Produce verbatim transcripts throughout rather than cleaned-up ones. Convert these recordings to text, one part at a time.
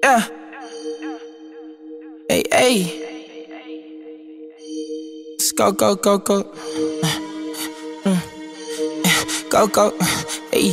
Yeah. Hey, hey. Let's go, go, go, go. Mm. Go, go. Hey.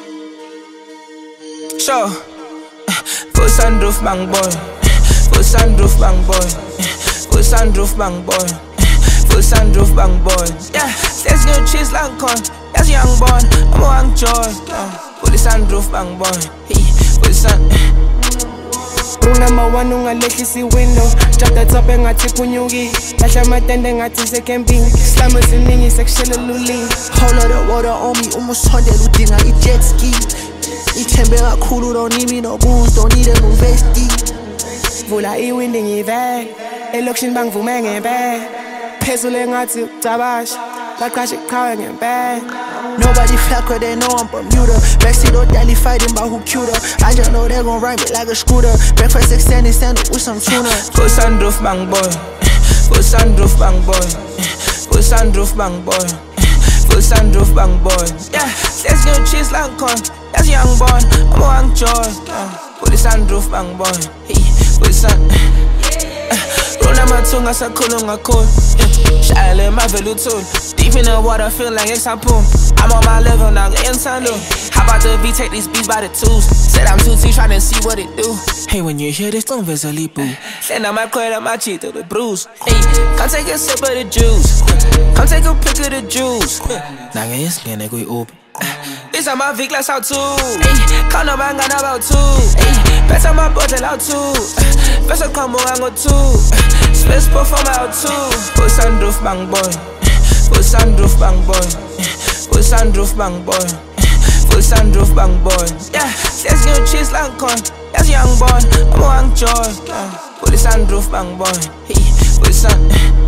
Sure. Full sunroof, bang boy. Full sunroof, bang boy. Full sunroof, bang boy. Full sunroof, bang boy. Yeah. Let's go cheese lang con. That's young boy. I'm a young joy. Full sunroof, bang boy. Hey. Full sun. Rule number one, ungalehlisi window. Drop that top engathi kunyuki. Lahla amatende engathi se-camping. Slime ziningi sekushela lulini. Whole lot of water on me, umusondela udinga i-jet ski. Ithembe kakhulu, don't need me no booze, don't need a new vesti. Vula iwindi ngivele, elokishini bangivume ngempela. Phezulu engathi ucabasha, baqashe iqhawe ngempela. Nobody flacker, they know I'm Bermuda. Backseat or daddy fighting about who cuter. I just know they gon' ride me like a scooter. Breakfast extended sandwich with some tuna. Full sunroof, bang boy. Full sunroof, bang boy. Full sunroof, bang boy. Full sunroof, bang boy. Yeah, let's go cheese lang con. That's young boy, I'm a young joy. Full sunroof, bang boy. Hey, full sun. Rona matunga sakhulunga cool. Shale mavelu tool. Deep in the water, feel like it's harpoon. I'm on my level now, getting sando. How about the beat, take these beats by the tools. Said I'm too T, tryna see what it do. Hey, when you hear this, don't visually boo. Then I might cry out my cheek through the bruise. Hey, come take a sip of the juice. Come take a pick of the juice. Now it's gonna go open. This time my V class out too. Hey, count up and got about two. Hey, better my bottle out too. Better come on, I go two. Space perform out too. Full sunroof, bang boy. Full sunroof, bang boy. Full sunroof, bang boy. Full sunroof, bang boy. Yeah, let's go cheese lang con. That's young boy, I'm a young joy. Full sunroof, bang boy. Hey, full sun.